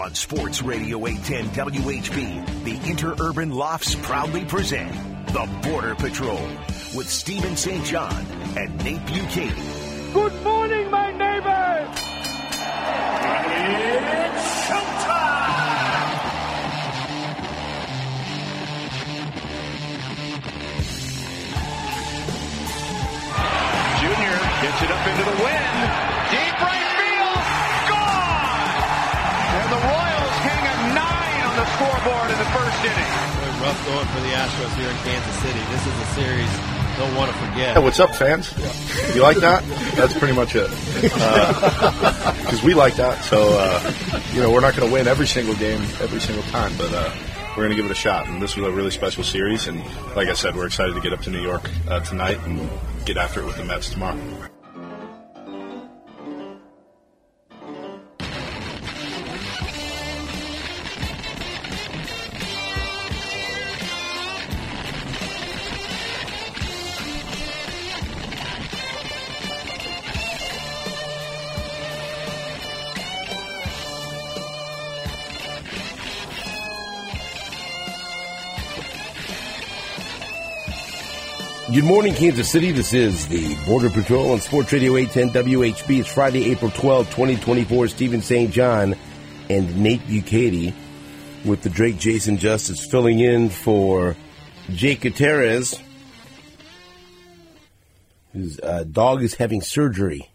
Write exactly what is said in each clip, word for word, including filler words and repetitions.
On Sports Radio eight ten W H B, the Interurban Lofts proudly present The Border Patrol with Stephen Saint John and Nate Bukaty. Good morning, my neighbors! It's showtime! Junior gets it up into the wind. Deep right field. Gone! And the Royals hang a nine on the scoreboard in the first inning. Really rough going for the Astros here in Kansas City. This is a series they'll want to forget. Hey, what's up, fans? Yeah. You like that? That's pretty much it. Because uh, we like that. So, uh, you know, we're not going to win every single game every single time, but uh, we're going to give it a shot. And this was a really special series. And like I said, we're excited to get up to New York uh, tonight and get after it with the Mets tomorrow. Good morning, Kansas City. This is the Border Patrol on Sports Radio eight ten W H B. It's Friday, April twelfth, twenty twenty-four. Stephen Saint John and Nate Bukaty with the Drake Jason Justice filling in for Jake Gutierrez. His uh, dog is having surgery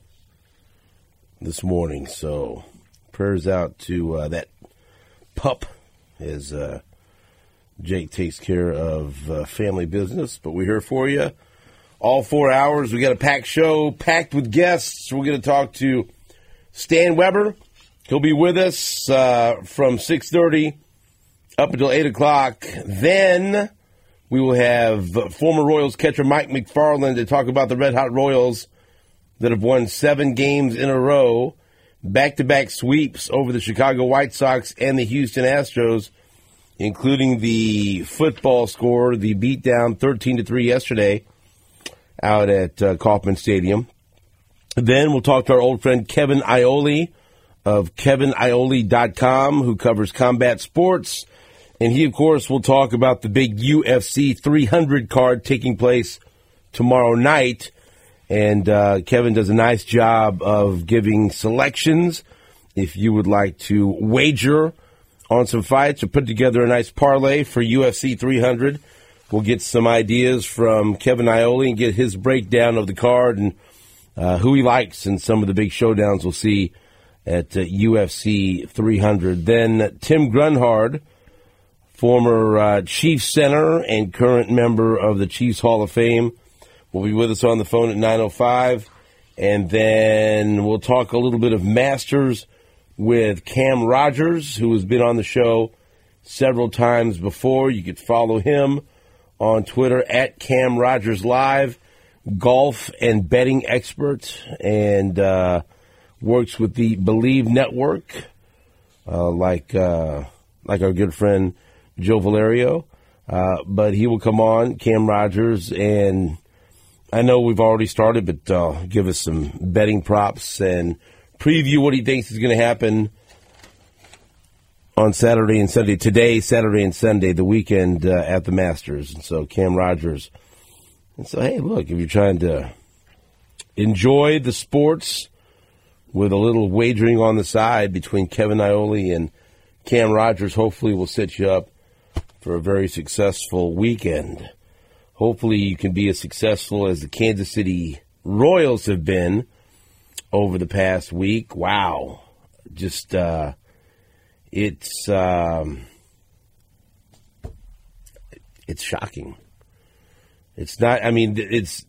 this morning, so prayers out to uh, that pup as uh, Jake takes care of uh, family business, but we're here for you all four hours. We got a packed show, packed with guests. We're going to talk to Stan Weber. He'll be with us uh, from six thirty up until eight o'clock. Then we will have former Royals catcher Mike McFarland to talk about the Red Hot Royals that have won seven games in a row, back-to-back sweeps over the Chicago White Sox and the Houston Astros, including the football score, the beatdown thirteen to three yesterday out at uh, Kauffman Stadium. Then we'll talk to our old friend Kevin Iole of Kevin Iole dot com, who covers combat sports. And he, of course, will talk about the big U F C three hundred card taking place tomorrow night. And uh, Kevin does a nice job of giving selections if you would like to wager on some fights or put together a nice parlay for U F C three hundred. We'll get some ideas from Kevin Iole and get his breakdown of the card and uh, who he likes and some of the big showdowns we'll see at uh, U F C three hundred. Then Tim Grunhard, former uh, Chiefs center and current member of the Chiefs Hall of Fame, will be with us on the phone at nine oh five. And then we'll talk a little bit of Masters with Cam Rogers, who has been on the show several times before. You could follow him on Twitter at Cam Rogers Live, golf and betting expert, and uh, works with the Believe Network, uh, like uh, like our good friend Joe Valerio. Uh, but he will come on, Cam Rogers, and I know we've already started, but uh, give us some betting props and preview what he thinks is going to happen on Saturday and Sunday. Today, Saturday and Sunday, the weekend uh, at the Masters. And so Cam Rogers. And so, hey, look, if you're trying to enjoy the sports with a little wagering on the side between Kevin Iole and Cam Rogers, hopefully we'll set you up for a very successful weekend. Hopefully you can be as successful as the Kansas City Royals have been over the past week. Wow. Just, uh, it's, um, it's shocking. It's not, I mean, it's,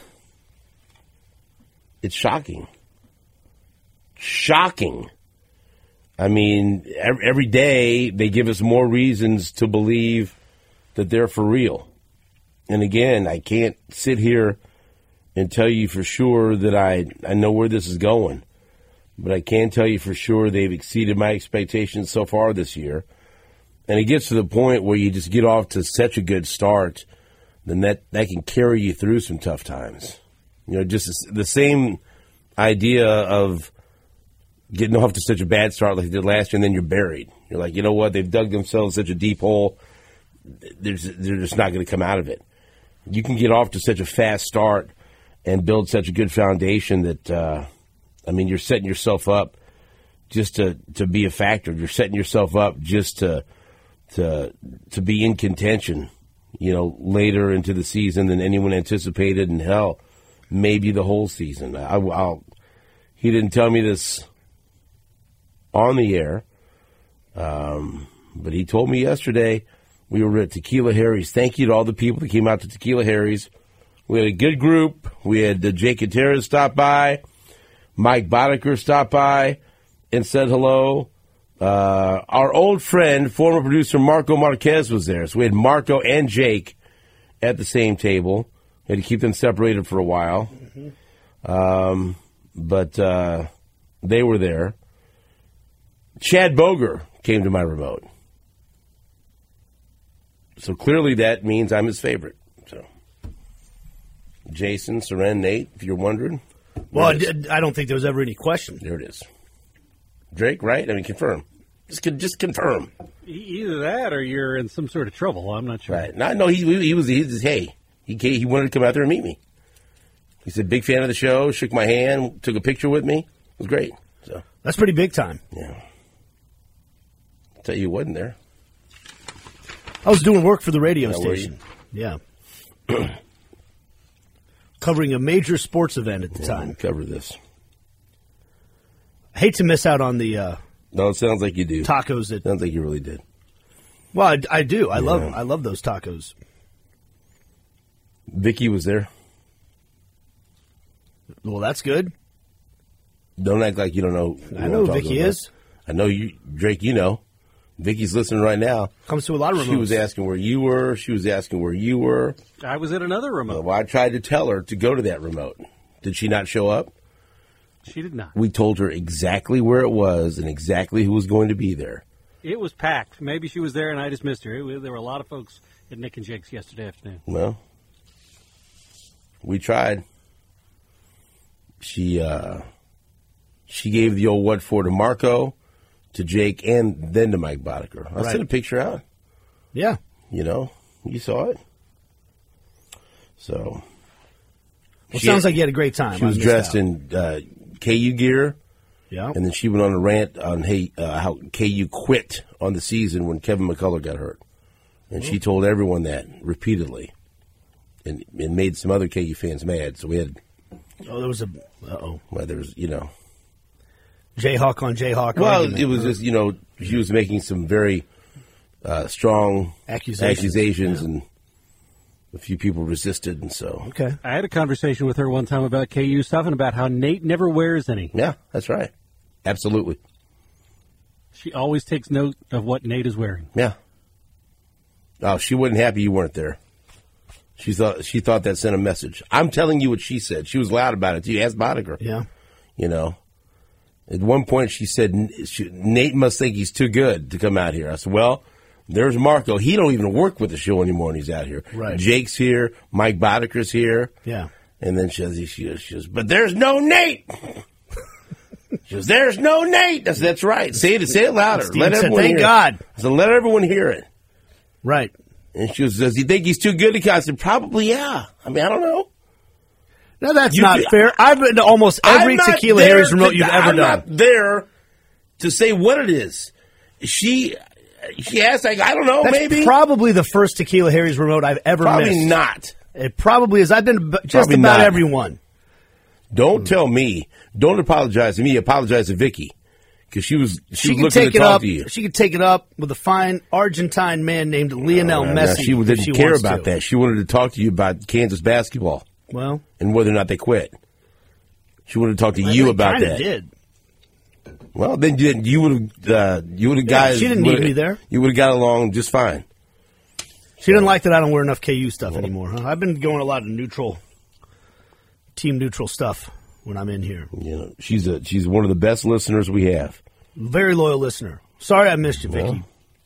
it's shocking. Shocking. I mean, every, every day they give us more reasons to believe that they're for real. And again, I can't sit here and tell you for sure that I, I know where this is going. But I can tell you for sure they've exceeded my expectations so far this year. And it gets to the point where you just get off to such a good start, then that, that can carry you through some tough times. You know, just the same idea of getting off to such a bad start like they did last year, and then you're buried. You're like, you know what? They've dug themselves such a deep hole. There's, they're just not going to come out of it. You can get off to such a fast start and build such a good foundation that, uh, I mean, you're setting yourself up just to, to be a factor. You're setting yourself up just to to to be in contention, you know, later into the season than anyone anticipated, and hell, maybe the whole season. I, I'll, he didn't tell me this on the air, um, but he told me yesterday we were at Tequila Harry's. Thank you to all the people that came out to Tequila Harry's. We had a good group. We had uh, Jake Gutierrez stop by. Mike Boddicker stopped by and said hello. Uh, our old friend, former producer Marco Marquez was there. So we had Marco and Jake at the same table. We had to keep them separated for a while. Mm-hmm. Um, but uh, they were there. Chad Boger came to my remote. So clearly that means I'm his favorite. So Jason, Seren, Nate, if you're wondering. Well, I, I don't think there was ever any question. There it is. Drake, right? I mean, confirm. Just, just confirm. Either that or you're in some sort of trouble. I'm not sure. Right. No, no he, he was, he was, hey, he, he wanted to come out there and meet me. He said, big fan of the show, shook my hand, took a picture with me. It was great. So that's pretty big time. Yeah. I'll tell you, you wasn't there. I was doing work for the radio yeah, station. Yeah. Covering a major sports event at the yeah, time. Cover this. I hate to miss out on the uh, no. It sounds like you do. Tacos. That sounds like you really did. Well, I, I do. I yeah. love. I love those tacos. Vicky was there. Well, that's good. Don't act like you don't know. I know who Vicky is. I know you, Drake. You know, Vicky's listening right now. Comes to a lot of remotes. She was asking where you were. She was asking where you were. I was at another remote. Well, I tried to tell her to go to that remote. Did she not show up? She did not. We told her exactly where it was and exactly who was going to be there. It was packed. Maybe she was there and I just missed her. It, there were a lot of folks at Nick and Jake's yesterday afternoon. Well, we tried. She uh, she gave the old what for to Marco, to Jake, and then to Mike Boddicker. I'll right. send a picture out. Yeah. You know, you saw it. So. Well, it sounds had, like you had a great time. She was dressed out. in uh, K U gear. Yeah. And then she went on a rant on hey, uh, how K U quit on the season when Kevin McCullough got hurt. And she told everyone that repeatedly. And, and made some other K U fans mad. So we had. Oh, there was a. Uh oh. Well, there was, you know. Jayhawk on Jayhawk. Well, argument. it was just, you know, she was making some very uh, strong accusations, accusations yeah. and a few people resisted, and so. Okay. I had a conversation with her one time about K U stuff and about how Nate never wears any. Yeah, that's right. Absolutely. She always takes note of what Nate is wearing. Yeah. Oh, she wasn't happy you weren't there. She thought she thought that sent a message. I'm telling you what she said. She was loud about it too. Ask Boddicker. Yeah. You know. At one point, she said, Nate must think he's too good to come out here. I said, well, there's Marco. He don't even work with the show anymore when he's out here. Right. Jake's here. Mike Boddicker's here. Yeah. And then she says, she goes, she goes, but there's no Nate. She goes, there's no Nate. I said, that's right. Say it, say it louder. Steve let said, everyone thank hear God. It. I said, let everyone hear it. Right. And she goes, does he think he's too good to come? I said, probably, yeah. I mean, I don't know. No, that's You not feel- fair. I've been to almost every I'm not Tequila there Harry's remote to- you've ever I'm done. not there to say what it is. She she asked, like, I don't know, That's maybe. probably the first Tequila Harry's remote I've ever Probably missed. not. It probably is. I've been to b- just Probably about not. everyone. Don't tell me. Don't apologize to me. Apologize to Vicky. Because she was, she She was could looking take to it talk up. to you. She could take it up with a fine Argentine man named Lionel Uh, now, Messi. she if didn't she care wants about to. that. She wanted to talk to you about Kansas basketball Well, and whether or not they quit. She wanted to talk to you I about kinda that. Did Well, then you, you would have, uh, you would have Yeah, guys. she didn't need me there. You would have got along just fine. she didn't like that I don't wear enough K U stuff anymore? Huh? I've been going a lot of neutral, team neutral stuff when I'm in here. You know, she's a she's one of the best listeners we have. Very loyal listener. Sorry I missed you, Vicky. Well,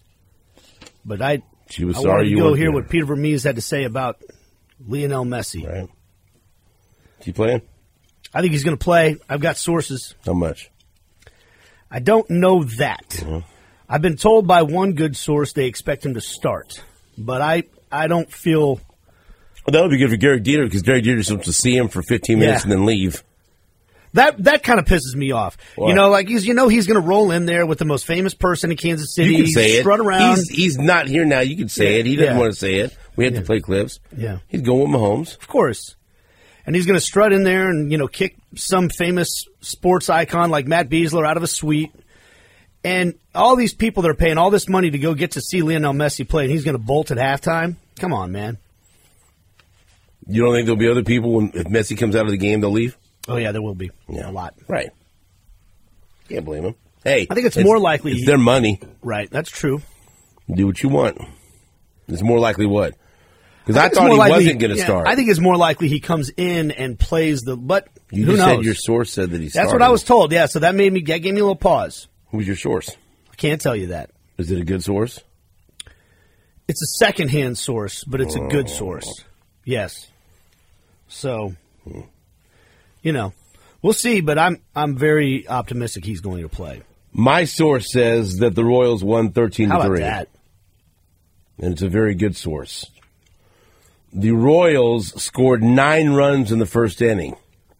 but I, She was I sorry wanted to you go weren't hear there. what Peter Vermees had to say about Lionel Messi. Right? Is he playing? I think he's going to play. I've got sources. How much? I don't know that. Mm-hmm. I've been told by one good source they expect him to start, but I, I don't feel. Well, that would be good for Derek Jeter because Derek Jeter wants to see him for fifteen minutes Yeah. and then leave. That that kind of pisses me off. What? You know, like he's you know he's going to roll in there with the most famous person in Kansas City. You can say strut it. around. He's, he's not here now. You can say it. He doesn't Yeah. want to say it. We have Yeah. to play clips. Yeah. He's going with Mahomes. Of course. And he's going to strut in there and, you know, kick some famous sports icon like Matt Besler out of a suite. And all these people that are paying all this money to go get to see Lionel Messi play, and he's going to bolt at halftime? Come on, man. You don't think there'll be other people when if Messi comes out of the game, they'll leave? Oh, yeah, there will be. Yeah. A lot. Right. Can't blame him. Hey. I think it's more likely- It's their money. Right, that's true. Do what you want. It's more likely what? Because I, think it's thought more he likely- wasn't going to yeah, start. I think it's more likely he comes in and plays the. But you who just knows? said your source said that he started. That's what I was told. Yeah, so that made me that gave me a little pause. Who's your source? I can't tell you that. Is it a good source? It's a secondhand source, but it's a good Oh. source. Yes. So, you know, we'll see. But I'm I'm very optimistic he's going to play. My source says that the Royals won thirteen How to about three. that? And it's a very good source. The Royals scored nine runs in the first inning.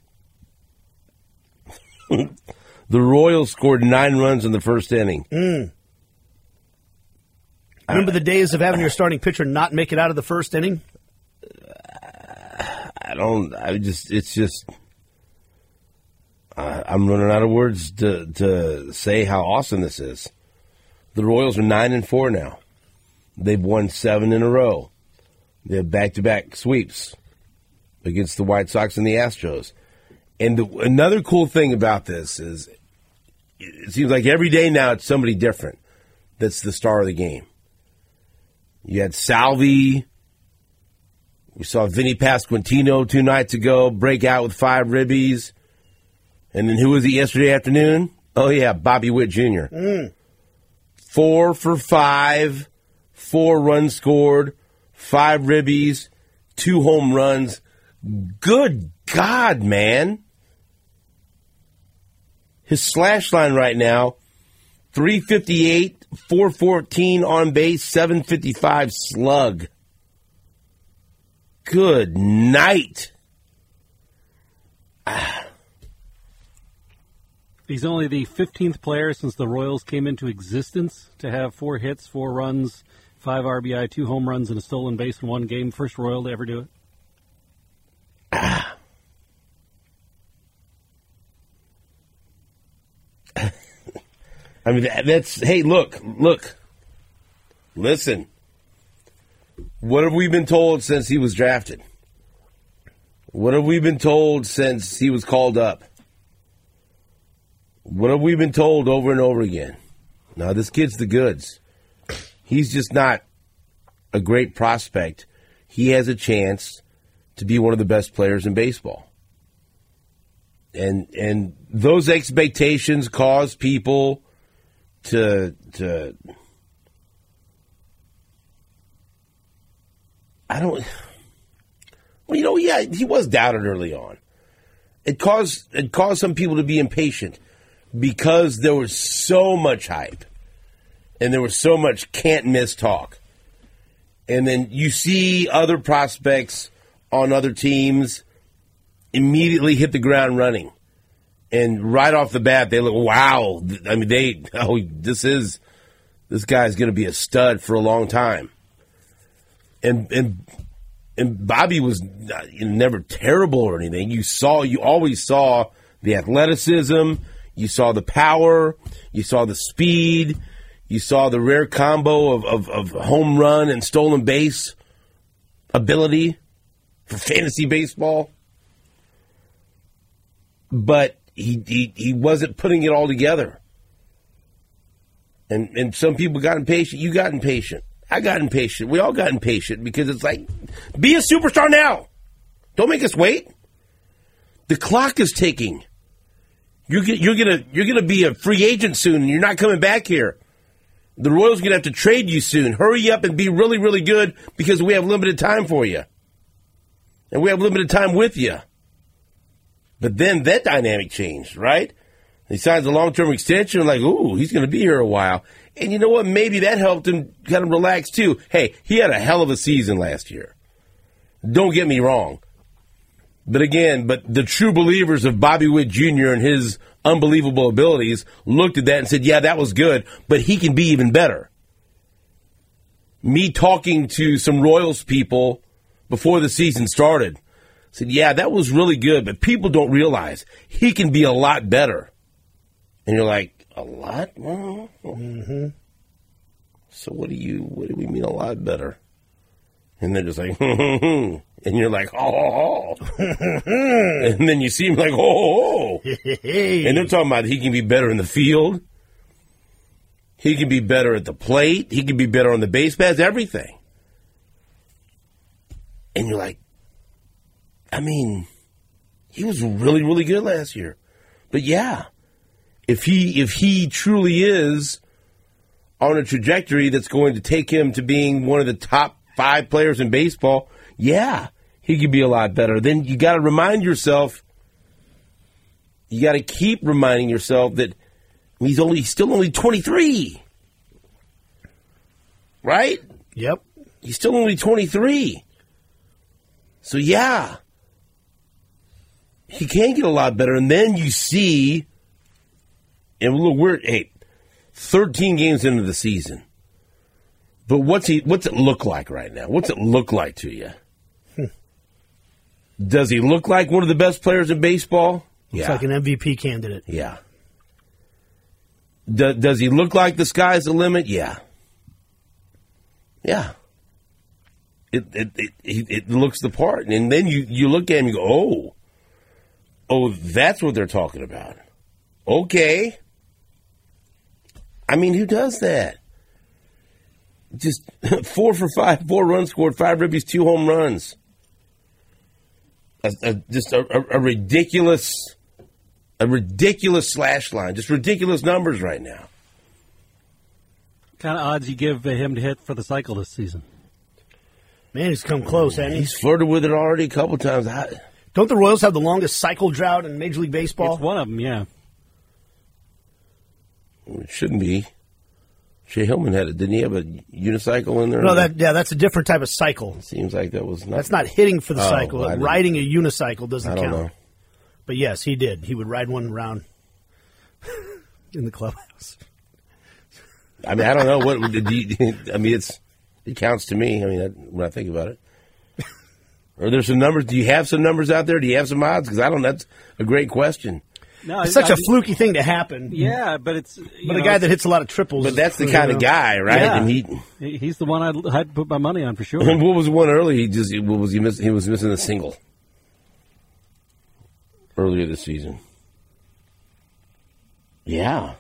The Royals scored nine runs in the first inning. Mm. Remember the days of having your starting pitcher not make it out of the first inning? I don't. I just. It's just. Uh, I'm running out of words to to say how awesome this is. The Royals are nine and four now. They've won seven in a row. They have back-to-back sweeps against the White Sox and the Astros. And the, another cool thing about this is it seems like every day now it's somebody different that's the star of the game. You had Salvi. We saw Vinny Pasquantino two nights ago break out with five ribbies. And then who was it yesterday afternoon? Oh, yeah, Bobby Witt Junior Mm. Four for five, four runs scored, five ribbies, two home runs. Good God, man. His slash line right now, three fifty-eight, four fourteen on base, seven fifty-five slug. Good night. Ah. He's only the fifteenth player since the Royals came into existence to have four hits, four runs, five R B I, two home runs, and a stolen base in one game. First Royal to ever do it. Ah. I mean, that's, hey, look, look, listen. What have we been told since he was drafted? What have we been told since he was called up? What have we been told over and over again? Now, this kid's the goods. He's just not a great prospect. He has a chance to be one of the best players in baseball. And and those expectations cause people to to I don't well, you know, yeah, he was doubted early on. It caused it caused some people to be impatient because there was so much hype and there was so much can't miss talk. And then you see other prospects on other teams immediately hit the ground running. And right off the bat, they look, wow. I mean, they, oh, this is, this guy's going to be a stud for a long time. And, and, and Bobby was not, you know, never terrible or anything. You saw, you always saw the athleticism. You saw the power. You saw the speed. You saw the rare combo of, of, of home run and stolen base ability for fantasy baseball. But he, he he wasn't putting it all together. And and some people got impatient. You got impatient. I got impatient. We all got impatient because it's like, be a superstar now. Don't make us wait. The clock is ticking. You're you're gonna you're gonna be a free agent soon, and you're not coming back here. The Royals are gonna have to trade you soon. Hurry up and be really really good because we have limited time for you, and we have limited time with you. But then that dynamic changed, right? He signs a long-term extension, like, ooh, he's going to be here a while. And you know what? Maybe that helped him kind of relax, too. Hey, he had a hell of a season last year. Don't get me wrong. But again, but the true believers of Bobby Witt Junior and his unbelievable abilities looked at that and said, yeah, that was good, but he can be even better. Me talking to some Royals people before the season started said, yeah, that was really good, but people don't realize he can be a lot better. And you're like, a lot? Well, mm-hmm. So what do you, what do we mean a lot better? And they're just like, and you're like, oh, and then you see him like, oh, and they're talking about he can be better in the field. He can be better at the plate. He can be better on the base paths, everything. And you're like, I mean, he was really, really good last year. But yeah, if he if he truly is on a trajectory that's going to take him to being one of the top five players in baseball, yeah, he could be a lot better. Then you got to remind yourself, you got to keep reminding yourself that he's only he's still only twenty-three. Right? Yep. He's still only twenty-three. So, yeah, he can get a lot better. And then you see, and look, we're, hey, thirteen games into the season. But what's he? What's it look like right now? What's it look like to you? Hmm. Does he look like one of the best players in baseball? Looks yeah. like an M V P candidate. Yeah. Do, does he look like the sky's the limit? Yeah. Yeah. It it, it it it looks the part. And then you, you look at him and you go, oh, oh, that's what they're talking about. Okay. I mean, who does that? Just four for five, four runs scored, five ribbies, two home runs. A, a, just a, a, a ridiculous, a ridiculous slash line. Just ridiculous numbers right now. What kind of odds you give him to hit for the cycle this season? Man, he's come close, hasn't he? He's flirted with it already a couple times. I, Don't the Royals have the longest cycle drought in Major League Baseball? It's one of them, yeah. It shouldn't be. Shea Hillman had it. Didn't he have a unicycle in there? No, that yeah, that's a different type of cycle. It seems like that was not. That's not hitting for the oh, cycle. Riding a unicycle doesn't I don't count. know. But yes, he did. He would ride one around in the clubhouse. I mean, I don't know what. Did you, I mean, it's it counts to me. I mean, when I think about it. Are there some numbers? Do you have some numbers out there? Do you have some odds? Because I don't. That's a great question. No, it's such I a mean, fluky thing to happen. Yeah, but it's but know, a guy that hits a lot of triples. But that's the kind know. of guy, right? Yeah. And he, he's the one I'd, I'd put my money on for sure. And what was the one early? He just what was he miss, He was missing a single earlier this season. Yeah.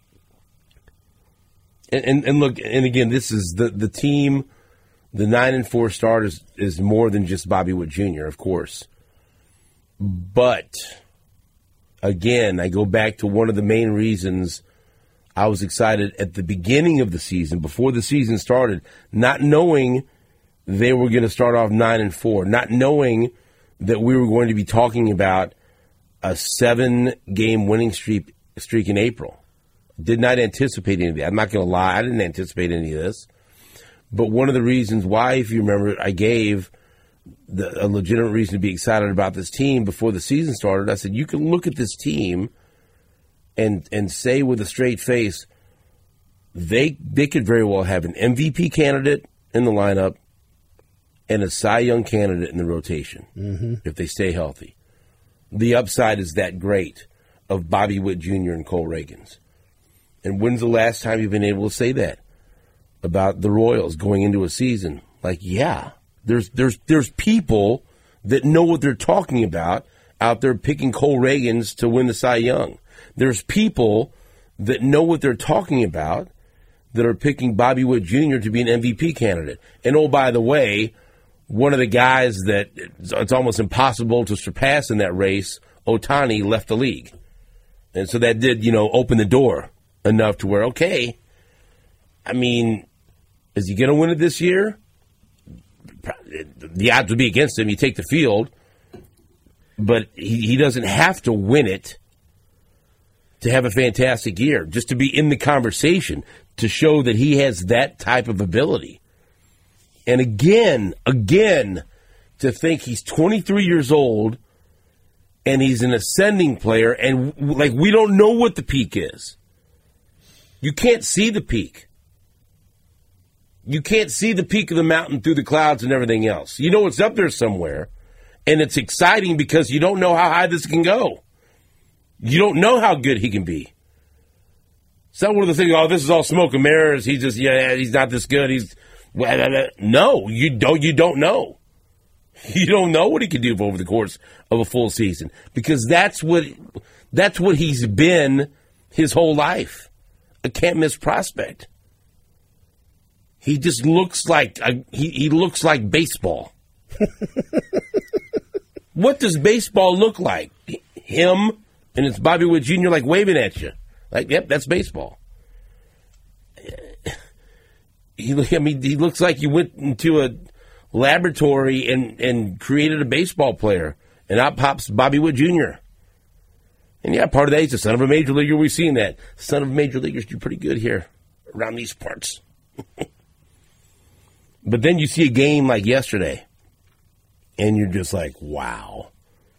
And, and and look, and again, this is the the team. The nine and four start is, is more than just Bobby Witt Junior, of course. But again, I go back to one of the main reasons I was excited at the beginning of the season, before the season started, not knowing they were going to start off nine and four, not knowing that we were going to be talking about a seven-game winning streak streak in April. Did not anticipate any of that. I'm not going to lie, I didn't anticipate any of this. But one of the reasons why, if you remember, I gave the, a legitimate reason to be excited about this team before the season started. I said, you can look at this team and and say with a straight face, they they could very well have an M V P candidate in the lineup and a Cy Young candidate in the rotation mm-hmm. if they stay healthy. The upside is that great of Bobby Witt Junior and Cole Reagans. And when's the last time you've been able to say that about the Royals going into a season? Like, yeah, there's there's there's people that know what they're talking about out there picking Cole Reagans to win the Cy Young. There's people that know what they're talking about that are picking Bobby Witt Junior to be an M V P candidate. And oh, by the way, one of the guys that it's almost impossible to surpass in that race, Ohtani, left the league. And so that did, you know, open the door enough to where, okay, I mean, is he going to win it this year? The odds would be against him. You take the field. But he, he doesn't have to win it to have a fantastic year, just to be in the conversation, to show that he has that type of ability. And again, again, to think he's twenty-three years old and he's an ascending player, and like we don't know what the peak is. You can't see the peak. You can't see the peak of the mountain through the clouds and everything else. You know it's up there somewhere, and it's exciting because you don't know how high this can go. You don't know how good he can be. It's not one of the things, oh, this is all smoke and mirrors. He's just, yeah, he's not this good. He's, no, you don't, you don't know. You don't know what he can do over the course of a full season, because that's what, that's what he's been his whole life. A can't-miss prospect. He just looks like, a, he, he looks like baseball. What does baseball look like? Him, and it's Bobby Witt Junior like waving at you. Like, yep, that's baseball. He, I mean, he looks like you went into a laboratory and, and created a baseball player, and out pops Bobby Witt Junior And yeah, part of that, he's the son of a major leaguer. We've seen that. Son of major leaguers do pretty good here around these parts. But then you see a game like yesterday, and you're just like, wow.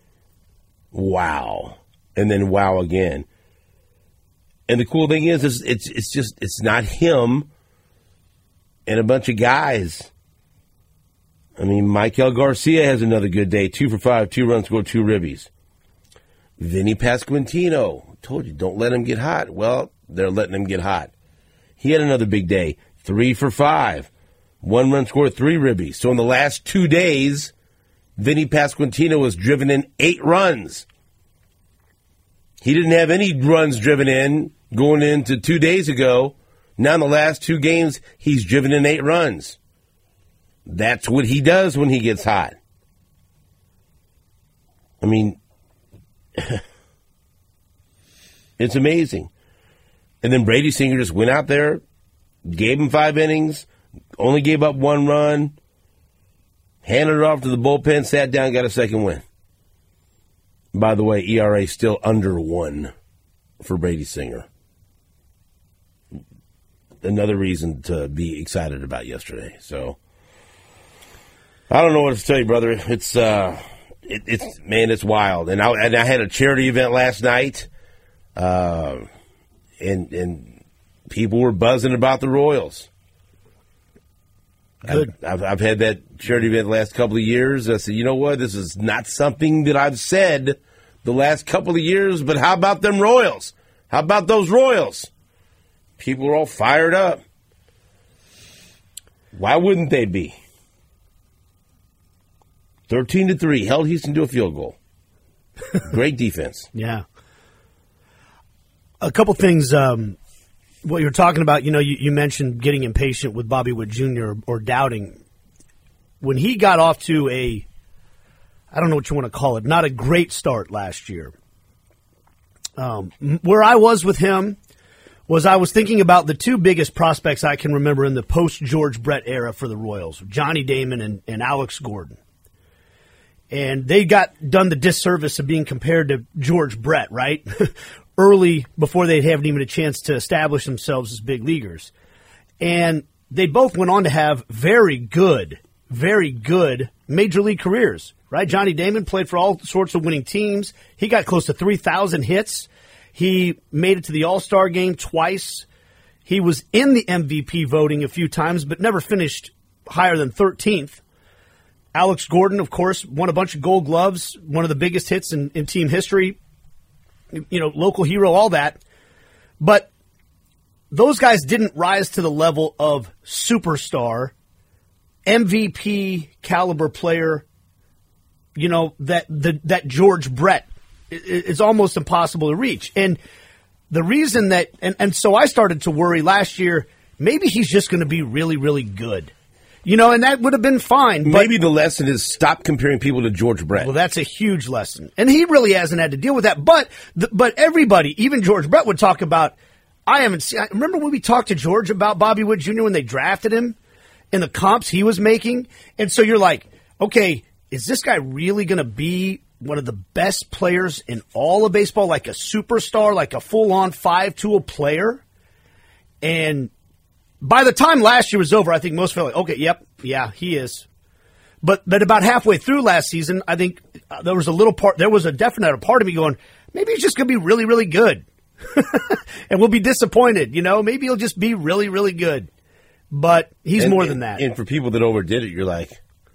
Wow. And then wow again. And the cool thing is, is it's it's just, it's not him and a bunch of guys. I mean, Michael Garcia has another good day. Two for five, two runs, scored, two ribbies. Vinny Pasquantino, told you, don't let him get hot. Well, they're letting him get hot. He had another big day. Three for five. One run scored, three ribbies. So in the last two days, Vinny Pasquantino has driven in eight runs. He didn't have any runs driven in going into two days ago. Now in the last two games, he's driven in eight runs. That's what he does when he gets hot. I mean, it's amazing. And then Brady Singer just went out there, gave him five innings, only gave up one run, handed it off to the bullpen, sat down, got a second win. By the way, E R A still under one for Brady Singer. Another reason to be excited about yesterday. So, I don't know what to tell you, brother. It's, uh, it, it's man, it's wild. And I, and I had a charity event last night, uh, and and people were buzzing about the Royals. Good. I've, I've, I've had that charity event the last couple of years. I said, you know what? This is not something that I've said the last couple of years, but how about them Royals? How about those Royals? People are all fired up. Why wouldn't they be? thirteen to three, held Houston to a field goal. Great defense. Yeah. A couple things. Um, what you're talking about, you know, you, you mentioned getting impatient with Bobby Witt Junior or, or doubting. When he got off to a, I don't know what you want to call it, not a great start last year. Um, where I was with him was I was thinking about the two biggest prospects I can remember in the post-George Brett era for the Royals, Johnny Damon and, and Alex Gordon. And they got done the disservice of being compared to George Brett, right? Early, before they haven't even a chance to establish themselves as big leaguers. And they both went on to have very good, very good major league careers, right? Johnny Damon played for all sorts of winning teams. He got close to three thousand hits. He made it to the All-Star game twice. He was in the M V P voting a few times, but never finished higher than thirteenth. Alex Gordon, of course, won a bunch of Gold Gloves, one of the biggest hits in, in team history. You know, local hero, all that. But those guys didn't rise to the level of superstar, M V P caliber player, you know, that the, that George Brett is almost impossible to reach. And the reason that, and, and so I started to worry last year, maybe he's just going to be really, really good. You know, and that would have been fine. But, maybe the lesson is stop comparing people to George Brett. Well, that's a huge lesson. And he really hasn't had to deal with that. But the, but everybody, even George Brett, would talk about, I haven't seen, I remember when we talked to George about Bobby Witt Junior when they drafted him and the comps he was making? And so you're like, okay, is this guy really going to be one of the best players in all of baseball, like a superstar, like a full-on five-tool player. And by the time last year was over, I think most felt like, okay, yep, yeah, he is. But but about halfway through last season, I think uh, there was a little part, there was a definite part of me going, maybe he's just going to be really, really good. And we'll be disappointed, you know? Maybe he'll just be really, really good. But he's and, more and, than that. And for people that overdid it, you're like,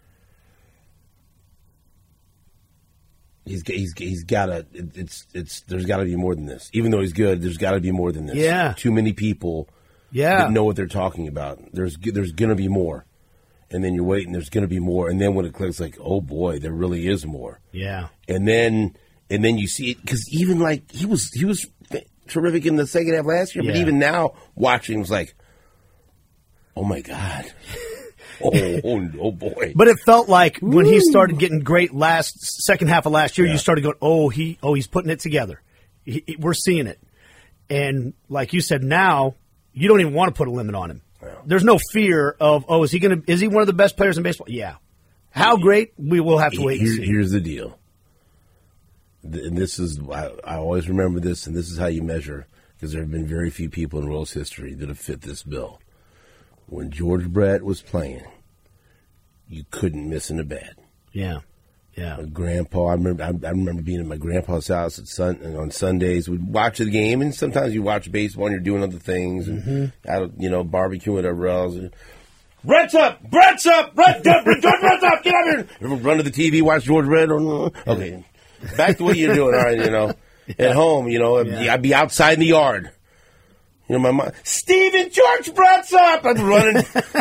he's he's he's got to. It's it's there's got to be more than this. Even though he's good, there's got to be more than this. Yeah. Too many people. Yeah. That know what they're talking about. There's there's going to be more, and then you're waiting. There's going to be more, and then when it clicks, like, oh boy, there really is more. Yeah. And then and then you see it because even like he was he was terrific in the second half last year, Yeah. but even now watching was like, oh my god. oh, oh, oh boy! But it felt like Woo. when he started getting great last second half of last year, yeah. you started going, "Oh, he, oh, he's putting it together. He, he, we're seeing it." And like you said, now you don't even want to put a limit on him. Yeah. There's no fear of, "Oh, is he going to? Is he one of the best players in baseball?" Yeah. How great? We will have to wait Here, and see. Here's the deal. And this is I, I always remember this, and this is how you measure, because there have been very few people in Royals history that have fit this bill. When George Brett was playing, you couldn't miss in a bat. Yeah, yeah. My grandpa, I remember. I, I remember being at my grandpa's house at sun and on Sundays. We'd watch the game, and sometimes you watch baseball and you're doing other things, and mm-hmm. out, you know, barbecue, whatever else. Brett's up, Brett's up, Brett, Brett, Brett, Brett's up, get up here! Everyone run to the T V, watch George Brett. Okay, back to what you're doing. All right, you know, yeah. At home, you know, yeah. I'd be outside in the yard. You know, my mom, Steven George Brett's up! I'm running,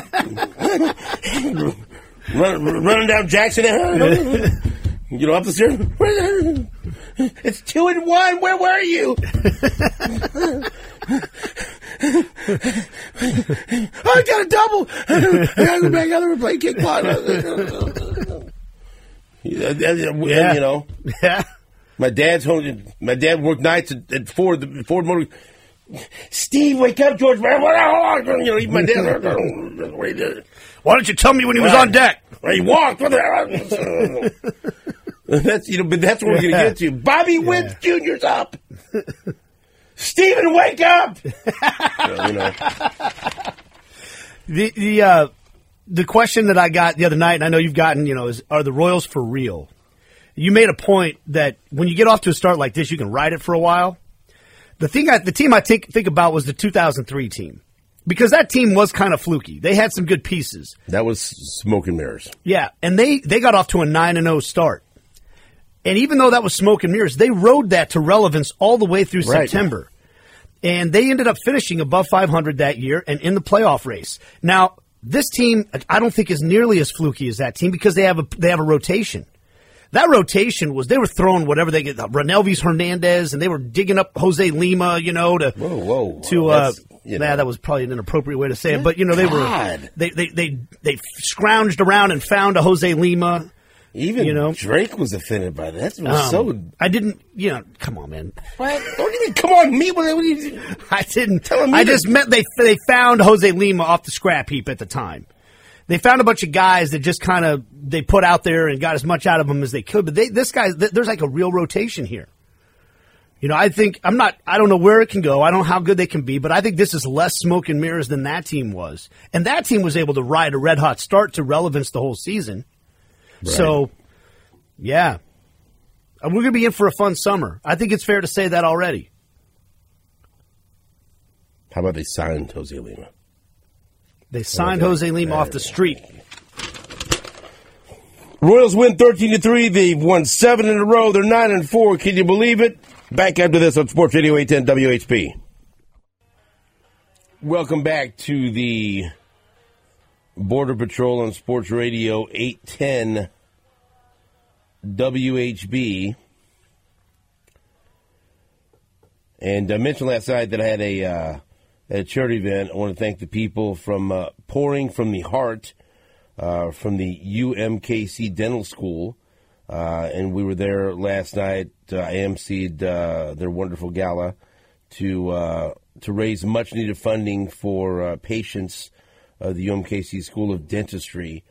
run, running down Jackson, you know, up the stairs. It's two and one. Where were you? I got a double. I got to go back out there and play kickball. Yeah, you know. Yeah. My dad's home. My dad worked nights at, at Ford. Ford Motor. Steve, wake up, George. You know, even my dad. Why don't you tell me when he was on deck? He walked. That's you know, but that's what we're gonna get to. Bobby yeah. Witt Junior's up. Steven, wake up. So, you know. The the uh, the question that I got the other night, and I know you've gotten, you know, is are the Royals for real? You made a point that when you get off to a start like this, you can ride it for a while. The thing, I, the team I think think about was the two thousand three team, because that team was kind of fluky. They had some good pieces. That was smoke and mirrors. Yeah, and they, they got off to a nine and oh start. And even though that was smoke and mirrors, they rode that to relevance all the way through right. September. And they ended up finishing above five hundred that year and in the playoff race. Now, this team, I don't think is nearly as fluky as that team because they have a they have a rotation. That rotation was, they were throwing whatever they get, Renelvis Hernandez, and they were digging up Jose Lima, you know, to, whoa, whoa, to, uh, you nah, know. that was probably an inappropriate way to say it, but, you know, they God. were, they, they, they, they scrounged around and found a Jose Lima. Even you know? Drake was offended by that. That was um, so. I didn't, you know, come on, man. What? Don't you mean, come on, me? What, what you, I didn't. Tell me I that. just meant they, they found Jose Lima off the scrap heap at the time. They found a bunch of guys that just kind of they put out there and got as much out of them as they could. But they, this guy, there's like a real rotation here. You know, I think I'm not. I don't know where it can go. I don't know how good they can be, but I think this is less smoke and mirrors than that team was. And that team was able to ride a red hot start to relevance the whole season. Right. So, yeah, we're going to be in for a fun summer. I think it's fair to say that already. How about they signed Jose Lima? They signed Jose Lima off the street. Royals win thirteen to three. They've won seven in a row. They're nine and four. Can you believe it? Back after this on Sports Radio eight ten W H P. Welcome back to the Border Patrol on Sports Radio eight ten W H B. And I mentioned last night that I had a... Uh, At a charity event. I want to thank the people from uh, Pouring from the Heart, uh, from the U M K C Dental School. Uh, and we were there last night. Uh, I emceed uh, their wonderful gala to uh, to raise much-needed funding for uh, patients of the U M K C School of Dentistry.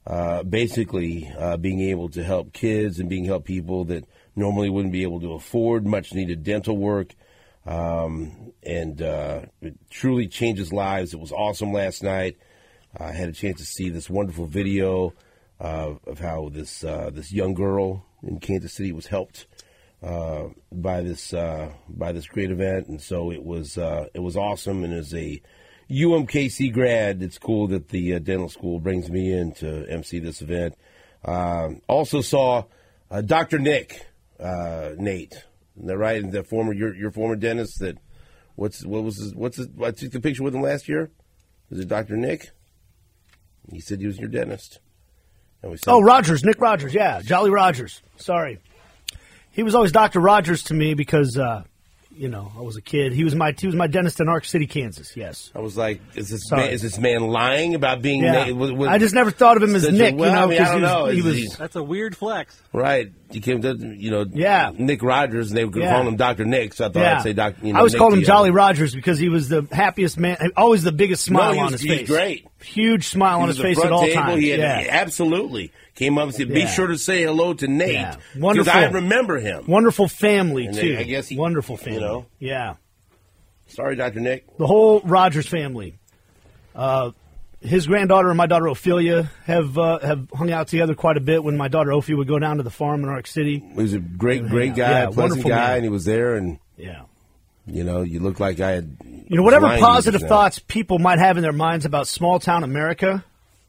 uh, basically uh, being able to help kids and being help people that normally wouldn't be able to afford much needed dental work. Um, and uh, it truly changes lives. It was awesome last night. I had a chance to see this wonderful video uh, of how this uh, this young girl in Kansas City was helped uh, by this uh, by this great event, and so it was uh, it was awesome. And as a U M K C grad, it's cool that the uh, dental school brings me in to emcee this event. Uh, also saw uh, Doctor Nick uh, Nate. Isn't that right? And the former your your former dentist that what's what was his, what's his, I took the picture with him last year. Was it Doctor Nick? He said he was your dentist. And we said, oh, Rogers, Nick Rogers, yeah, Jolly Rogers. Sorry, he was always Doctor Rogers to me because uh, you know I was a kid. He was my he was my dentist in Ark City, Kansas. Yes. I was like, is this man, is this man lying about being? Yeah. Na- was, was, I just never thought of him as Nick. A, well, you know, I mean, I don't he was, know. He was, he, That's a weird flex. Right. He came to, you know, yeah. Nick Rogers, and they were yeah. calling him Doctor Nick, so I thought yeah. I'd say Doctor you know, I always Nick called him Dion. Jolly Rogers because he was the happiest man, always the biggest smile no, on was, his he face. Was great. Huge smile he on was his face front at all table. times. He had, yeah. he absolutely came up and said, be yeah. sure to say hello to Nate. Yeah. Because Wonderful. I remember him. Wonderful family, And too. they, I guess he, Wonderful family. You know. Yeah. Sorry, Doctor Nick. The whole Rogers family. Uh, his granddaughter and my daughter Ophelia have uh, have hung out together quite a bit when my daughter Ophi would go down to the farm in Ark City. He was a great, great guy, yeah, pleasant wonderful guy, man. and he was there, and yeah, you know, you looked like I had. You know, whatever lying positive now. thoughts people might have in their minds about small town America,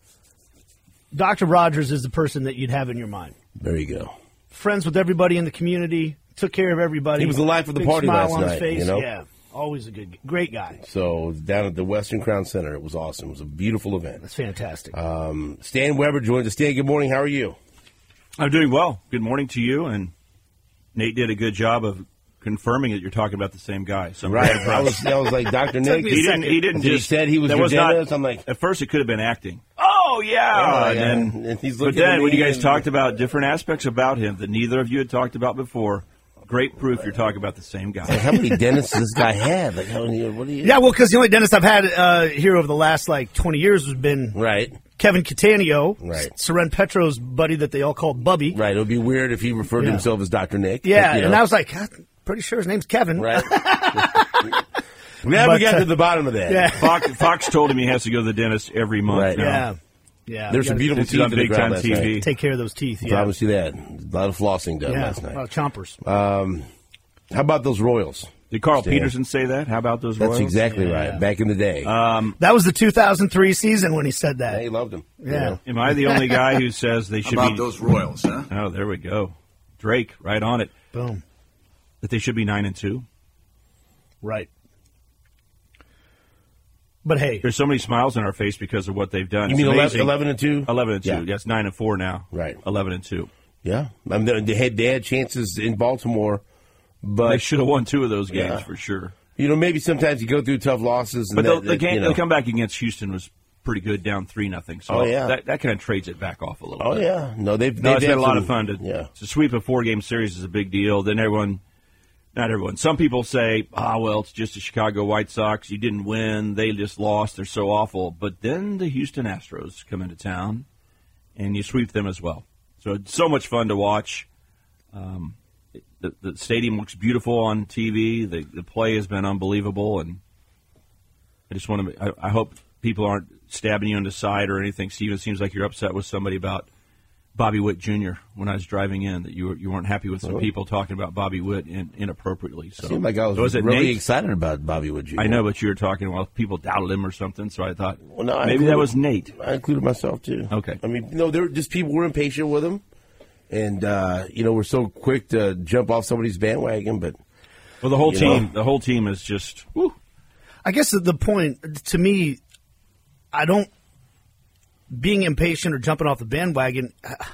Doctor Rogers is the person that you'd have in your mind. There you go. Friends with everybody in the community, took care of everybody. He was the life of the Big party smile last on his night, face. you know? Yeah, always a good, great guy. So down at the Western Crown Center, it was awesome. It was a beautiful event. That's fantastic. Um, Stan Weber joins us. Stan, good morning. How are you? I'm doing well. Good morning to you. And Nate did a good job of confirming that you're talking about the same guy. So I'm Right. very I was, I was like, Doctor Nick. He didn't. He didn't He just. said he was that your was not- dentist. I'm like, at first, it could have been acting. Oh yeah. Oh, and yeah. then, And he's but looking at then when me you guys and- talked about different aspects about him that neither of you had talked about before, great proof you're talking about the same guy. how many dentists does this guy have? Like, how many? What do you? Yeah, well, because the only dentist I've had uh, here over the last like twenty years has been Right. Kevin Catania, Right. Seren Petro's buddy that they all called Bubby. Right. It would be weird if he referred to Yeah. himself as Doctor Nick. Yeah, but, you and know. I was like, God, pretty sure his name's Kevin. Right. Glad But, we got uh, to the bottom of that. Yeah. Fox, Fox told him he has to go to the dentist every month Right. now. Yeah, yeah. There's You some gotta beautiful This is teeth on in the big ground time last T V. night. take care of those teeth. I Yeah, promise you that. A lot of flossing done yeah. last A lot night. of chompers. Um, how about those Royals? Did Carl Stan. Peterson say that? How about those That's Royals? exactly Yeah. right. Back in the day. Um, That was the two thousand three season when he said yeah, that. he loved him. you Yeah. know. am I the only guy who says they should How about be? those Royals, huh? Oh, there we go. Drake, right on it. Boom. That they should be nine and two. Right. But hey, There's so many smiles on our face because of what they've done. You It's mean eleven, amazing. eleven and two? eleven and two. Yeah. That's nine and four now. Right. Eleven and two. Yeah. I mean, they had, they had chances in Baltimore, but They should have won two of those games Yeah. for sure. you know, maybe sometimes you go through tough losses. And But that, the, the that, game, you know. the comeback against Houston was pretty good, down three nothing. So Oh, yeah. that, that kind of trades it back off a little Oh bit. yeah, no, they've No, they've it's had been a lot some- of fun. To, yeah, to sweep a four game series is a big deal. Then everyone, not everyone, some people say, ah, well, it's just the Chicago White Sox. You didn't win. They just lost. They're so awful. But then the Houston Astros come into town, and you sweep them as well. So it's so much fun to watch. Um, the, the stadium looks beautiful on T V. The, the play has been unbelievable, and I just want to. I, I hope people aren't stabbing you in the side or anything. Steven, it seems like you're upset with somebody about Bobby Witt Junior when I was driving in, that you were, you weren't happy with some Oh. people talking about Bobby Witt in, inappropriately. So it seemed like I was, so was it really Nate? excited about Bobby Wood Junior I know, but you were talking well, people doubted him or something. So I thought Well, no, I maybe included- that was Nate. I included myself too. Okay. I mean, no, there were just people were impatient with him, and uh, you know, we're so quick to jump off somebody's bandwagon. But Well, the whole You team, know. the whole team is just. Whew. I guess the point to me, I don't being impatient or jumping off the bandwagon.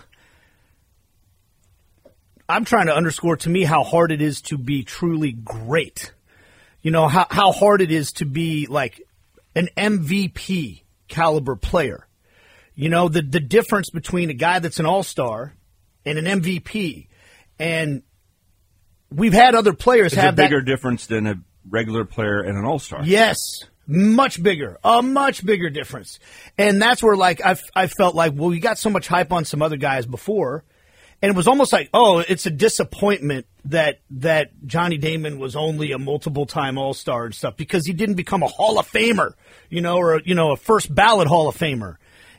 I'm trying to underscore to me how hard it is to be truly great. You know, how how hard it is to be like an M V P caliber player. You know, the the difference between a guy that's an all-star and an M V P. And we've had other players It's have a that bigger difference than a regular player and an all-star. Yes. Much bigger, a much bigger difference. And that's where, like, I, I felt like, well, you got so much hype on some other guys before, and it was almost like, oh, it's a disappointment that that Johnny Damon was only a multiple-time All-Star and stuff because he didn't become a Hall of Famer, you know, or, you know, a first ballot Hall of Famer.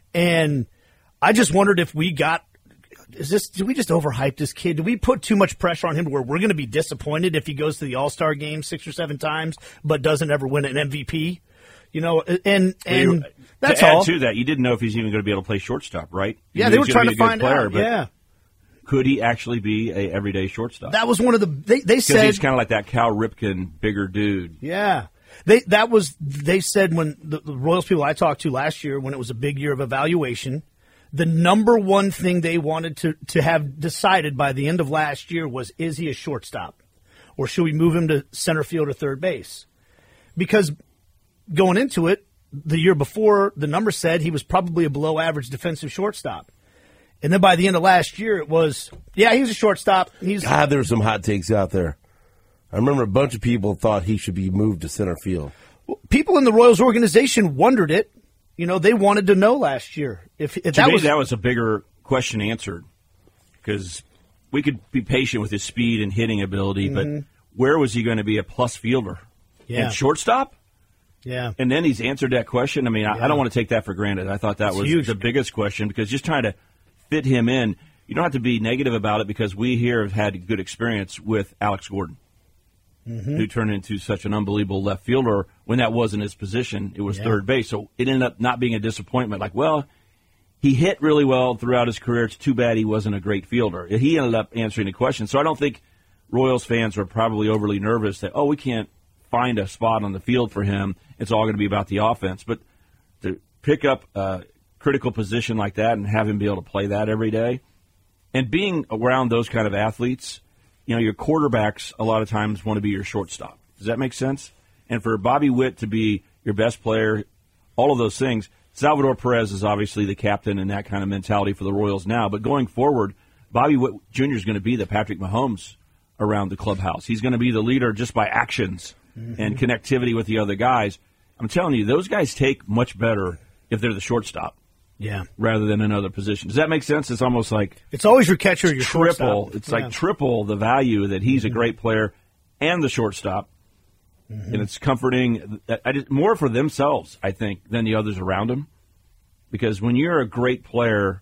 And I just wondered if we got, is this, did we just overhype this kid? Did we put too much pressure on him to where we're going to be disappointed if he goes to the All-Star game six or seven times but doesn't ever win an M V P? You know, and and well, that's to add all. to that, you didn't know if he's even going to be able to play shortstop, right? You Yeah, they were trying to find player, out. But yeah, could he actually be a everyday shortstop? that was one of the they they Because said he's kind of like that Cal Ripken, bigger dude. yeah. They that was they said when the, the Royals people I talked to last year when it was a big year of evaluation, the number one thing they wanted to to have decided by the end of last year was, is he a shortstop or should we move him to center field or third base? Because going into it, the year before, the number said he was probably a below-average defensive shortstop. And then by the end of last year, it was, yeah, he was a shortstop. He's God, there were some hot takes out there. I remember a bunch of people thought he should be moved to center field. People in the Royals organization wondered it. You know, they wanted to know last year. If, if To that me, was that was a bigger question answered because we could be patient with his speed and hitting ability, Mm-hmm. but where was he going to be a plus fielder? Yeah. And shortstop? Yeah. And then he's answered that question. I mean, I, Yeah. I don't want to take that for granted. I thought that It's was huge. the biggest question because just trying to fit him in, you don't have to be negative about it because we here have had a good experience with Alex Gordon, Mm-hmm. who turned into such an unbelievable left fielder when that wasn't his position. It was Yeah. third base. So it ended up not being a disappointment. Like, well, he hit really well throughout his career. It's too bad he wasn't a great fielder. He ended up answering the question. So I don't think Royals fans were probably overly nervous that, oh, we can't find a spot on the field for him. It's all going to be about the offense. But to pick up a critical position like that and have him be able to play that every day, and being around those kind of athletes, you know, your quarterbacks a lot of times want to be your shortstop. Does that make sense? And for Bobby Witt to be your best player, all of those things, Salvador Perez is obviously the captain and that kind of mentality for the Royals now. But going forward, Bobby Witt Junior is going to be the Patrick Mahomes around the clubhouse. He's going to be the leader just by actions mm-hmm. and connectivity with the other guys. I'm telling you, those guys take much better if they're the shortstop. Yeah. Rather than another position. Does that make sense? It's almost like it's always your catcher, your triple. shortstop. It's Yeah. like triple the value that he's Mm-hmm. a great player and the shortstop. Mm-hmm. And it's comforting. I just, more for themselves, I think, than the others around them. Because when you're a great player,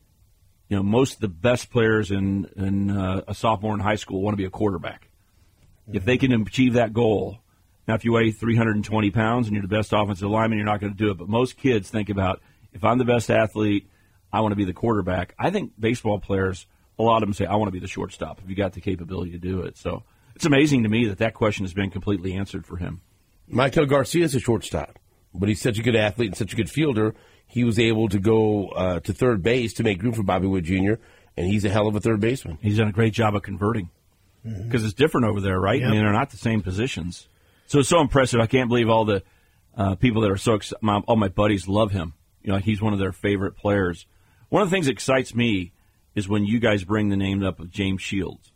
you know, most of the best players in, in uh, a sophomore in high school want to be a quarterback. Mm-hmm. If they can achieve that goal, now if you weigh three hundred twenty pounds and you're the best offensive lineman, you're not going to do it. But most kids think about, if I'm the best athlete, I want to be the quarterback. I think baseball players, a lot of them say, I want to be the shortstop if you got the capability to do it. So it's amazing to me that that question has been completely answered for him. Michael Garcia is a shortstop, but he's such a good athlete and such a good fielder. He was able to go uh, to third base to make room for Bobby Witt Junior, and he's a hell of a third baseman. He's done a great job of converting because mm-hmm. it's different over there, right? Yep. I mean, they're not the same positions. So it's so impressive. I can't believe all the uh, people that are so excited. My, all my buddies love him. You know, like he's one of their favorite players. One of the things that excites me is when you guys bring the name up of James Shields.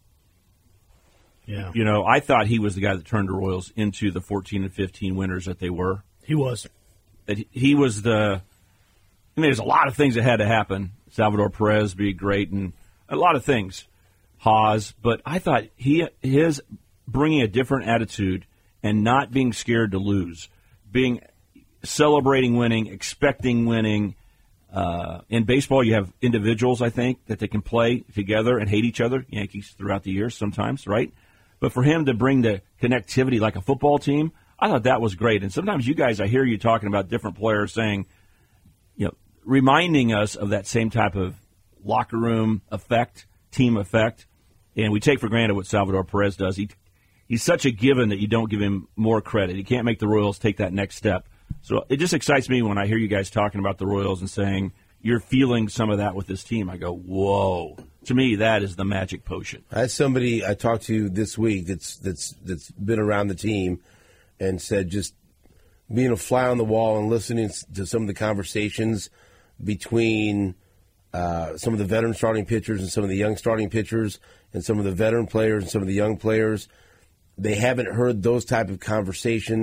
Yeah. You know, I thought he was the guy that turned the Royals into the fourteen and fifteen winners that they were. He was. That he, he was the. I mean, there's a lot of things that had to happen. Salvador Perez be great, and a lot of things. Haas, but I thought he his bringing a different attitude and not being scared to lose, being celebrating winning, expecting winning. Uh, in baseball, you have individuals, I think, that they can play together and hate each other. Yankees throughout the years sometimes, right? But for him to bring the connectivity like a football team, I thought that was great. And sometimes you guys, I hear you talking about different players saying, you know, reminding us of that same type of locker room effect, team effect. And we take for granted what Salvador Perez does. He He's such a given that you don't give him more credit. He can't make the Royals take that next step. So it just excites me when I hear you guys talking about the Royals and saying you're feeling some of that with this team. I go, whoa. To me, that is the magic potion. I had somebody I talked to this week that's that's that's been around the team and said just being a fly on the wall and listening to some of the conversations between uh, some of the veteran starting pitchers and some of the young starting pitchers and some of the veteran players and some of the young players. They haven't heard those type of conversations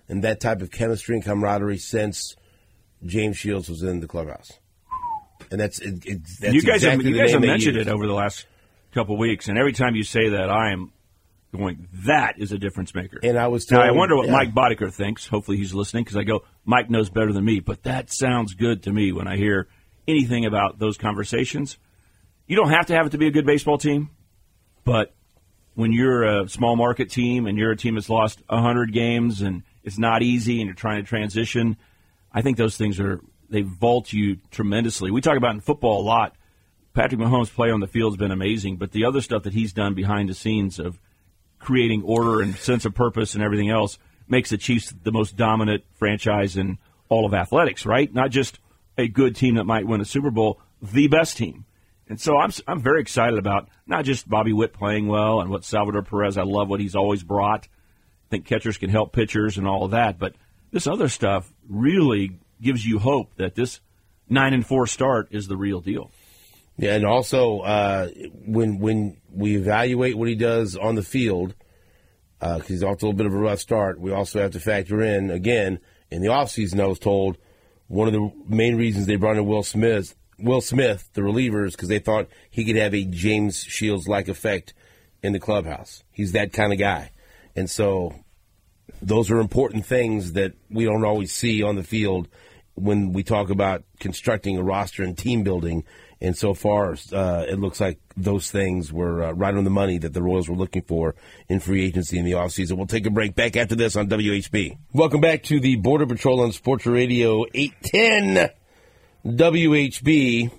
and that type of chemistry and camaraderie since James Shields was in the clubhouse. And that's, it, it, that's you guys exactly have, you the guys name have they mentioned used. it over the last couple of weeks, and every time you say that, I am going, that is a difference maker. And I was now, told, I wonder what yeah. Mike Boddicker thinks. Hopefully he's listening, because I go, Mike knows better than me, but that sounds good to me when I hear anything about those conversations. You don't have to have it to be a good baseball team, but when you're a small market team and you're a team that's lost one hundred games and it's not easy and you're trying to transition, I think those things are, they vault you tremendously. We talk about in football a lot. Patrick Mahomes' play on the field has been amazing, but the other stuff that he's done behind the scenes of creating order and sense of purpose and everything else makes the Chiefs the most dominant franchise in all of athletics, right? Not just a good team that might win a Super Bowl, the best team. And so I'm I'm very excited about not just Bobby Witt playing well and what Salvador Perez, I love what he's always brought. I think catchers can help pitchers and all of that, but this other stuff really gives you hope that this nine and four start is the real deal. Yeah, and also uh, when when we evaluate what he does on the field, because uh, he's off to a little bit of a rough start, we also have to factor in, again, in the offseason I was told one of the main reasons they brought in Will Smith, Will Smith, the reliever, is because they thought he could have a James Shields-like effect in the clubhouse. He's that kind of guy. And so those are important things that we don't always see on the field when we talk about constructing a roster and team building. And so far, uh, it looks like those things were uh, right on the money that the Royals were looking for in free agency in the offseason. We'll take a break. Back after this on W H B. Welcome back to the Border Patrol on Sports Radio eight ten W H B.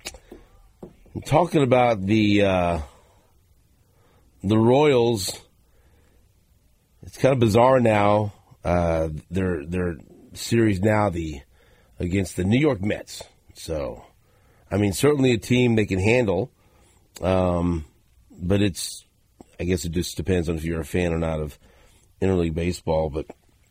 I'm talking about the uh, the Royals. It's kind of bizarre now. Uh, their their series now the against the New York Mets. So, I mean, certainly a team they can handle, um, but it's, I guess it just depends on if you're a fan or not of interleague baseball, but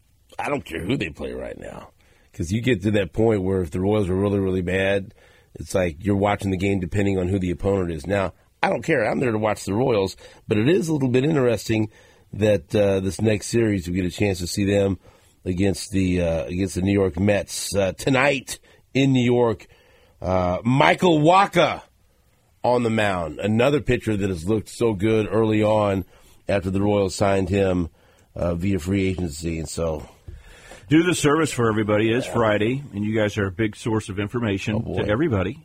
I don't care who they play right now, because you get to that point where if the Royals are really, really bad, it's like you're watching the game depending on who the opponent is. Now, I don't care. I'm there to watch the Royals, but it is a little bit interesting that uh, this next series we get a chance to see them against the uh, against the New York Mets uh, tonight in New York. Uh, Michael Wacha on the mound, another pitcher that has looked so good early on after the Royals signed him uh, via free agency. And so, do the service for everybody. It is Friday, and you guys are a big source of information oh to everybody.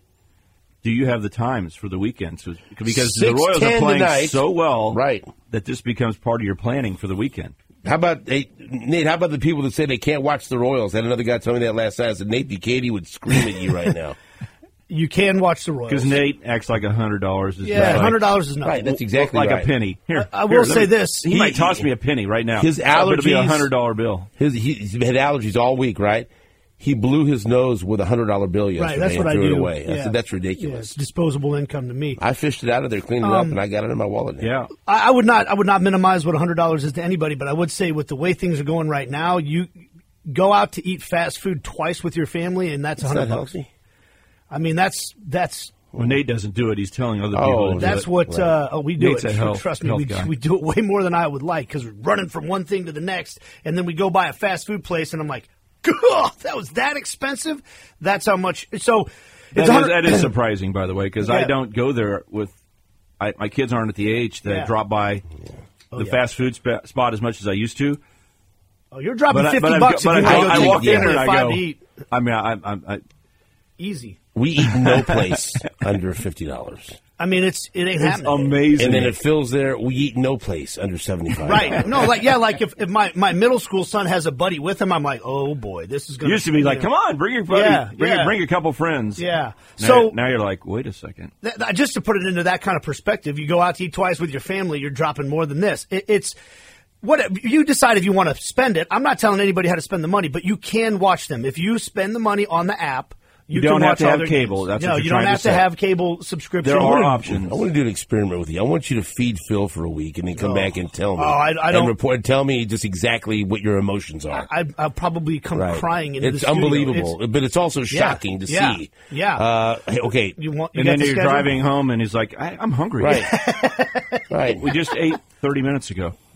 Do you have the times for the weekend? So, because the six Royals are playing tonight. so well, right, that this becomes part of your planning for the weekend. How about, hey, Nate, how about the people that say they can't watch the Royals? I had another guy tell me that last night. I said, Nate Bukaty would scream at you right now. You can watch the Royals. Because Nate acts like one hundred dollars is Yeah, like, one hundred dollars is nothing. Right, that's exactly like right. a penny. Here, I, I here, will let say me- this. He, might toss me a penny right now. His It'll be a allergies- one hundred dollar bill. His, he, he's had allergies all week, right? He blew his nose with a one hundred dollar bill yesterday Right, that's and what I threw do. it away. I Yeah. said, that's Yeah, ridiculous. it's disposable income to me. I fished it out of there, cleaned it up, Um, and I got it in my wallet now. Yeah. I, I would not. I would not minimize what one hundred dollars is to anybody, but I would say with the way things are going right now, you go out to eat fast food twice with your family, and that's It's one not hundred bucks. healthy. I mean, that's that's When Nate doesn't do it, he's telling other Oh, people to do that's it. what uh, oh, we do Nate's it. a health- Trust me, health we, guy. we do it way more than I would like because we're running from one thing to the next, and then we go by a fast food place, and I'm like, God, that was that expensive. That's how much. So That it's is, one hundred that is surprising, by the way, because I Yeah. don't go there with I, my kids aren't at the age that Yeah. drop by Oh, the yeah. fast food sp- spot as much as I used to. Oh, you're dropping But I- fifty but I- bucks but if you I- want to I go take walk a in family there of and I five go- to eat. I mean, I, I, I, Easy. We eat no place under fifty dollars. I mean, it's it ain't it's happening. amazing. And then it fills there, we eat no place under seventy-five. Right. No, like, yeah, like if, if my, my middle school son has a buddy with him, I'm like, oh, boy, this is going used to be like, come on, bring your buddy, Yeah, bring, yeah. bring a couple friends. Yeah. Now, So now you're like, wait a second. th- th- just to put it into that kind of perspective, you go out to eat twice with your family, you're dropping more than this. It, it's what you decide if you want to spend it. I'm not telling anybody how to spend the money, but you can watch them. If you spend the money on the app, you, You can don't have watch to all have their cable. games. That's no, what you're you don't trying to have to say. have cable subscription. There I are wanna- options. I want to do an experiment with you. I want you to feed Phil for a week and then come Oh. back and tell me. Oh, I- I don't- And report and tell me just exactly what your emotions are. I, I'll probably come Right. crying into It's the studio. unbelievable, It's- but it's also Yeah, shocking to yeah, see. yeah. Uh, hey, okay. You want, you And got then the you're schedule? driving home, and he's like, I, I'm hungry. Right. right. We just ate thirty minutes ago.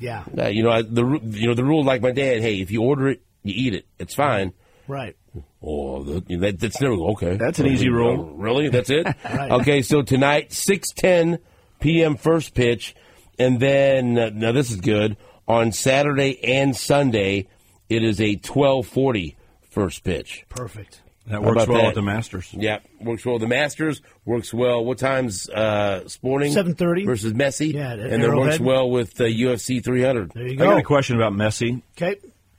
Yeah. Uh, you know, I, the ru- you know the rule, like my dad. Hey, if you order it, you eat it. It's fine. Right. Oh, the, that, that's never okay. That's an easy rule. Really? That's it? Right. Okay, so tonight, six ten p.m. first pitch, and then uh, now this is good. On Saturday and Sunday, it is a twelve forty first pitch. Perfect. That How works about well that? with the Masters. Yeah, works well. The Masters works well. What time's uh, Sporting? seven thirty versus Messi. Yeah, at and then works Arrowhead. well with uh, U F C three hundred. There you I go. got a question about Messi. Okay.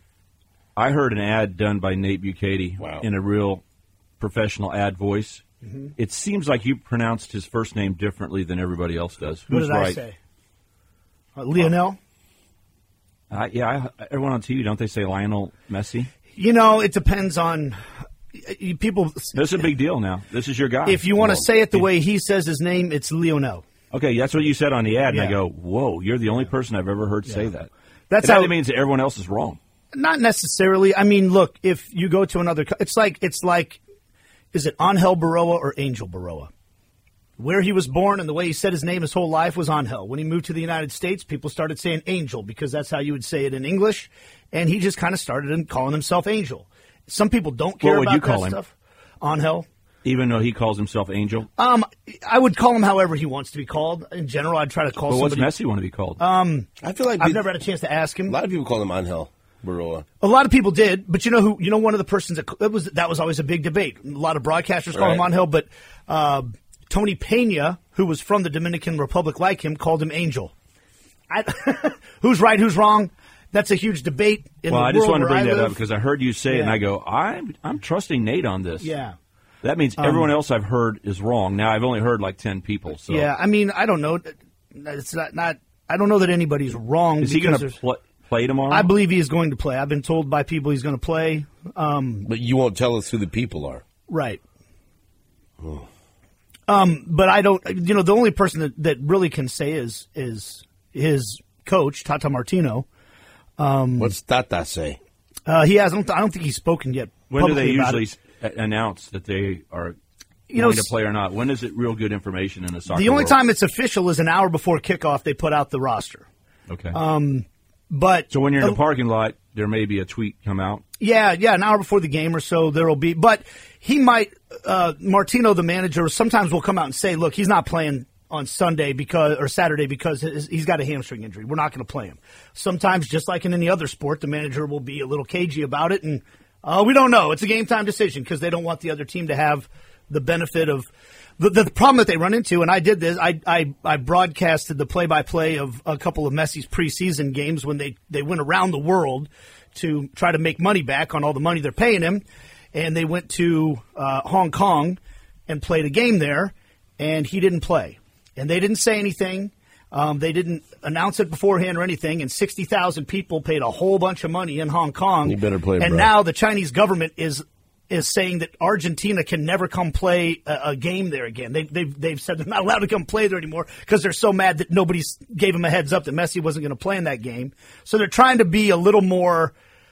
I heard an ad done by Nate Bukaty Wow. in a real professional ad voice. Mm-hmm. It seems like you pronounced his first name differently than everybody else does. What Who's did right? I say? Uh, Lionel? Uh, yeah, I, everyone on T V, don't they say Lionel Messi? You know, it depends on you, people. This is a big deal now. This is your guy. If you want to Well, say it the if- way he says his name, it's Lionel. Okay, that's what you said on the ad, and I Yeah. go, whoa, you're the only person I've ever heard say that. That's and how that means that everyone else is wrong. Not necessarily. I mean, look, if you go to another, co- it's like it's like, is it Angel Baroa or Angel Baroa? Where he was born and the way he said his name his whole life was Angel. When he moved to the United States, people started saying Angel because that's how you would say it in English, and he just kind of started in calling himself Angel. Some people don't care What would about you call that him? stuff. Angel. Even though he calls himself Angel. Um, I would call him however he wants to be called. In general, I'd try to call But what's somebody. Messi want to be called? Um, I feel like I've we- never had a chance to ask him. A lot of people call him Angel Baroa. A lot of people did, but you know who? You know, one of the persons that it was that was always a big debate. A lot of broadcasters call him Right. Angel, but uh, Tony Pena, who was from the Dominican Republic, like him, called him Angel. I, who's right? Who's wrong? That's a huge debate in well, the I just world wanted to where bring I that live. up because I heard you say it, and Yeah. I go, I'm I'm trusting Nate on this. Yeah. That means Um, everyone else I've heard is wrong. Now I've only heard like ten people. So Yeah, I mean, I don't know. It's not. not I don't know that anybody's wrong. is he because going to there's- pl- play tomorrow? I believe he is going to play. I've been told by people he's going to play. Um, But you won't tell us who the people are. Right. Um, but I don't. You know, the only person that, that really can say is is his coach, Tata Martino. Um, What's Tata say? Uh, he has. I don't, I don't think he's spoken yet. when do they publicly about usually it. s- a- announce that they are You know, going to s- play or not? When is it real good information in the soccer The only world? time it's official is an hour before kickoff. They put out the roster. Okay. Um, but so when you're in the uh, parking lot, there may be a tweet come out. Yeah, yeah, an hour before the game or so there will be. But he might, uh, Martino, the manager, sometimes will come out and say, look, he's not playing on Sunday because or Saturday because his, he's got a hamstring injury. We're not going to play him. Sometimes, just like in any other sport, the manager will be a little cagey about it, and uh, we don't know. It's a game time decision because they don't want the other team to have the benefit of the, the problem that they run into. And I did this. I I, I broadcasted the play-by-play of a couple of Messi's preseason games when they, they went around the world to try to make money back on all the money they're paying him. And they went to uh, Hong Kong and played a game there, and he didn't play. And they didn't say anything. Um, they didn't announce it beforehand or anything. And sixty thousand people paid a whole bunch of money in Hong Kong. You better play, And bro. now the Chinese government is is saying that Argentina can never come play a, a game there again. They, they've they've said they're not allowed to come play there anymore because they're so mad that nobody gave them a heads up that Messi wasn't going to play in that game. So they're trying to be a little more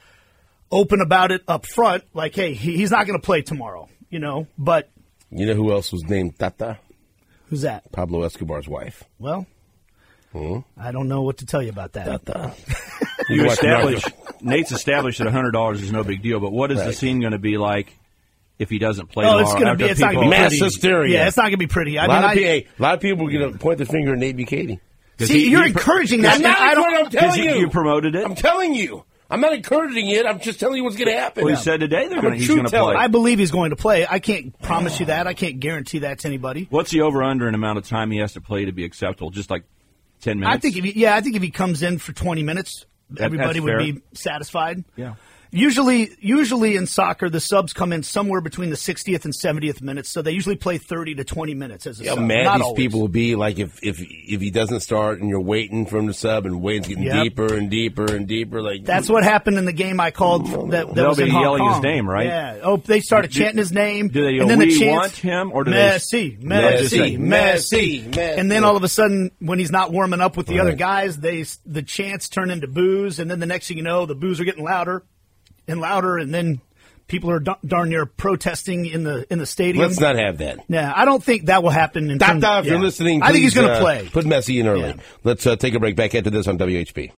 open about it up front, like, hey, he, he's not going to play tomorrow, you know. But You know who else was named Tata? who's that? Pablo Escobar's wife. Well, Hmm? I don't know what to tell you about that. Tata. You watch established Narcos. Nate's established that one hundred dollars is no big deal, but what is the Right. scene going to be like if he doesn't play Oh, tomorrow? it's going to after be. It's not people- going to be Mass pretty. hysteria. Yeah, it's not going to be pretty. I a, lot mean, of I, pe- hey, a lot of people are going to point the finger at Nate Bukaty. see, he- you're he pr- encouraging that. I'm not I don't. I'm telling you, you. you promoted it. I'm telling you. I'm not encouraging it. I'm just telling you what's going to happen. Well, he said today they're I'm gonna, a he's truth going to teller. play. I believe he's going to play. I can't promise you that. I can't guarantee that to anybody. What's the over/under in amount of time he has to play to be acceptable? Just like ten minutes. I think if he, yeah, I think if he comes in for twenty minutes, That- everybody that's would fair. be satisfied. Yeah. Usually, usually in soccer, the subs come in somewhere between the sixtieth and seventieth minutes, so they usually play thirty to twenty minutes as a See how sub. mad Not these always. people will be like if, if if he doesn't start and you're waiting for him to sub and waiting getting Yep. deeper and deeper and deeper. Like That's what happened in the game I called. That, that They'll was be in Hong yelling his Kong. name, right? Yeah. Oh, they started Do- chanting his name. do they and go, then the "We chants, want him," or do they- Messi, Messi, Messi, Messi, Messi. And then all of a sudden, when he's not warming up with the other Right. guys, they the chants turn into boos, and then the next thing you know, the boos are getting louder and louder, and then people are da- darn near protesting in the in the stadium. Let's not have that. Yeah, I don't think that will happen. In Tata, terms- if you're yeah. listening, I think he's please, going to uh, play. Put Messi in early. Yeah. Let's uh, take a break. Back into this on W H B.